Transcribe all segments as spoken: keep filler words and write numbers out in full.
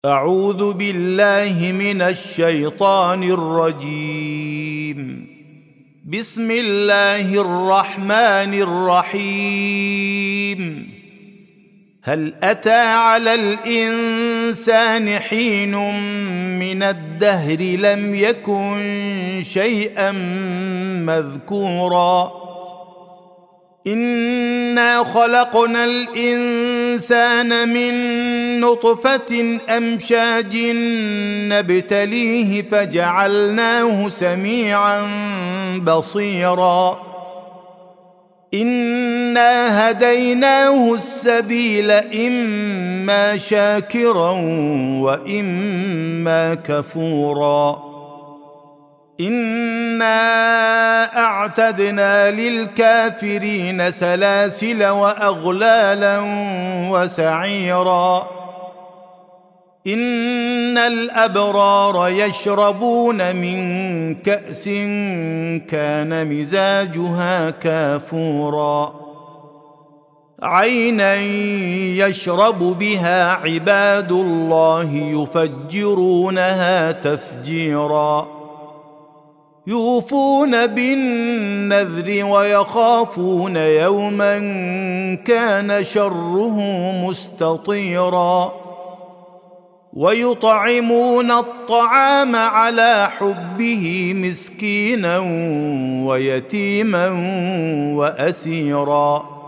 أعوذ بالله من الشيطان الرجيم. بسم الله الرحمن الرحيم. هل أتى على الإنسان حين من الدهر لم يكن شيئا مذكورا إنا خلقنا الإنسان من نطفة أمشاج نبتليه فجعلناه سميعا بصيرا إنا هديناه السبيل إما شاكرا وإما كفورا إنا أعتدنا للكافرين سلاسل وأغلالا وسعيرا إن الأبرار يشربون من كأس كان مزاجها كافورا عينا يشرب بها عباد الله يفجرونها تفجيرا يوفون بالنذر ويخافون يوما كان شره مستطيرا ويطعمون الطعام على حبه مسكينا ويتيما وأسيرا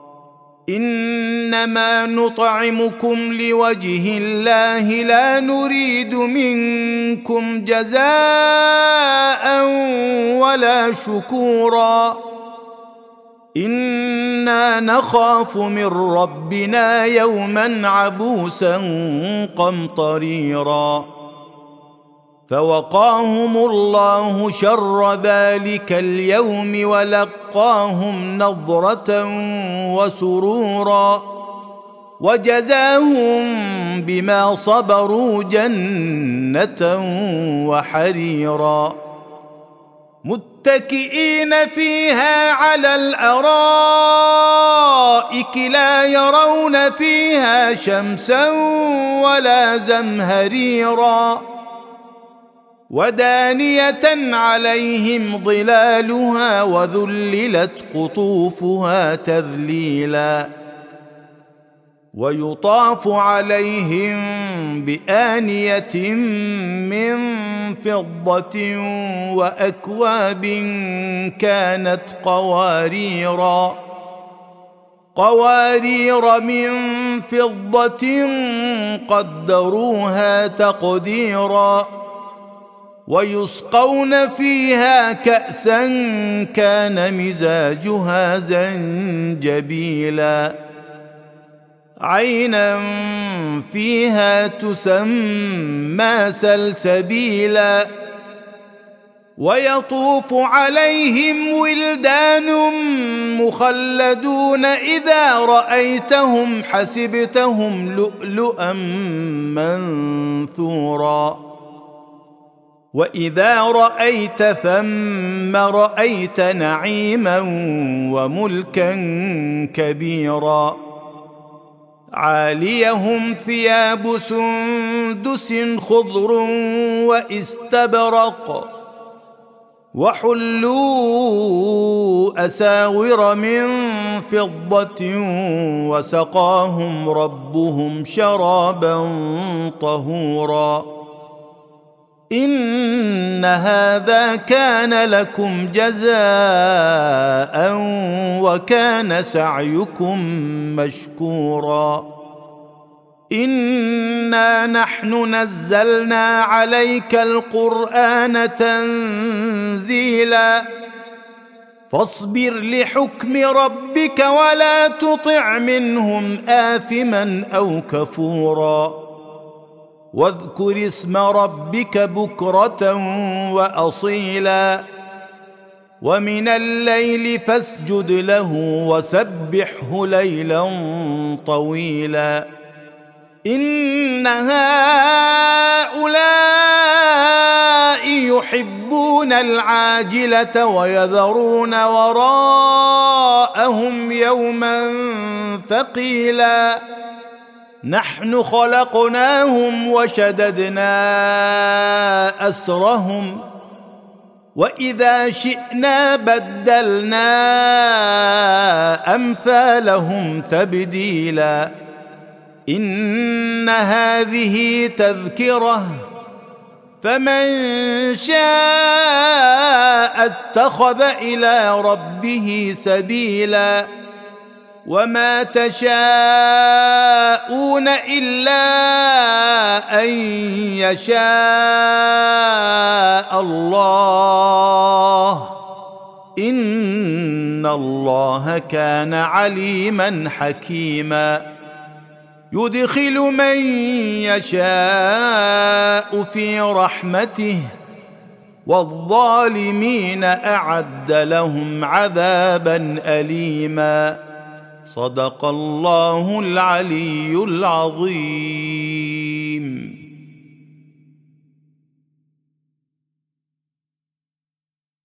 إنما نطعمكم لوجه الله لا نريد منكم جزاء ولا شكورا إنا نخاف من ربنا يوما عبوسا قمطريرا فوقاهم الله شر ذلك اليوم ولقاهم نضرة وسرورا وجزاهم بما صبروا جنة وحريرا متكئين فيها على الأرائك لا يرون فيها شمسا ولا زمهريرا ودانية عليهم ظلالها وذللت قطوفها تذليلا ويطاف عليهم بآنية من فضة وأكواب كانت قواريرا قوارير من فضة قدروها تقديرا ويسقون فيها كأسا كان مزاجها زنجبيلا عينا فيها تسمى سلسبيلا ويطوف عليهم ولدان مخلدون إذا رأيتهم حسبتهم لؤلؤا منثورا وإذا رأيت ثم رأيت نعيما وملكا كبيرا عاليهم ثياب سندس خضر واستبرق وحلوا أساور من فضة وسقاهم ربهم شرابا طهورا إن هذا كان لكم جزاء وكان سعيكم مشكورا إنا نحن نزلنا عليك القرآن تنزيلا فاصبر لحكم ربك ولا تطع منهم آثما أو كفورا واذكر اسم ربك بكرة وأصيلا ومن الليل فاسجد له وسبحه ليلا طويلا إن هؤلاء يحبون العاجلة ويذرون وراءهم يوما ثقيلا نحن خلقناهم وشددنا أسرهم وإذا شئنا بدلنا أمثالهم تبديلا إن هذه تذكرة فمن شاء اتخذ إلى ربه سبيلا وما تشاءون إلا أن يشاء الله إن الله كان عليما حكيما يدخل من يشاء في رحمته والظالمين أعد لهم عذابا أليما صدق الله العلي العظيم.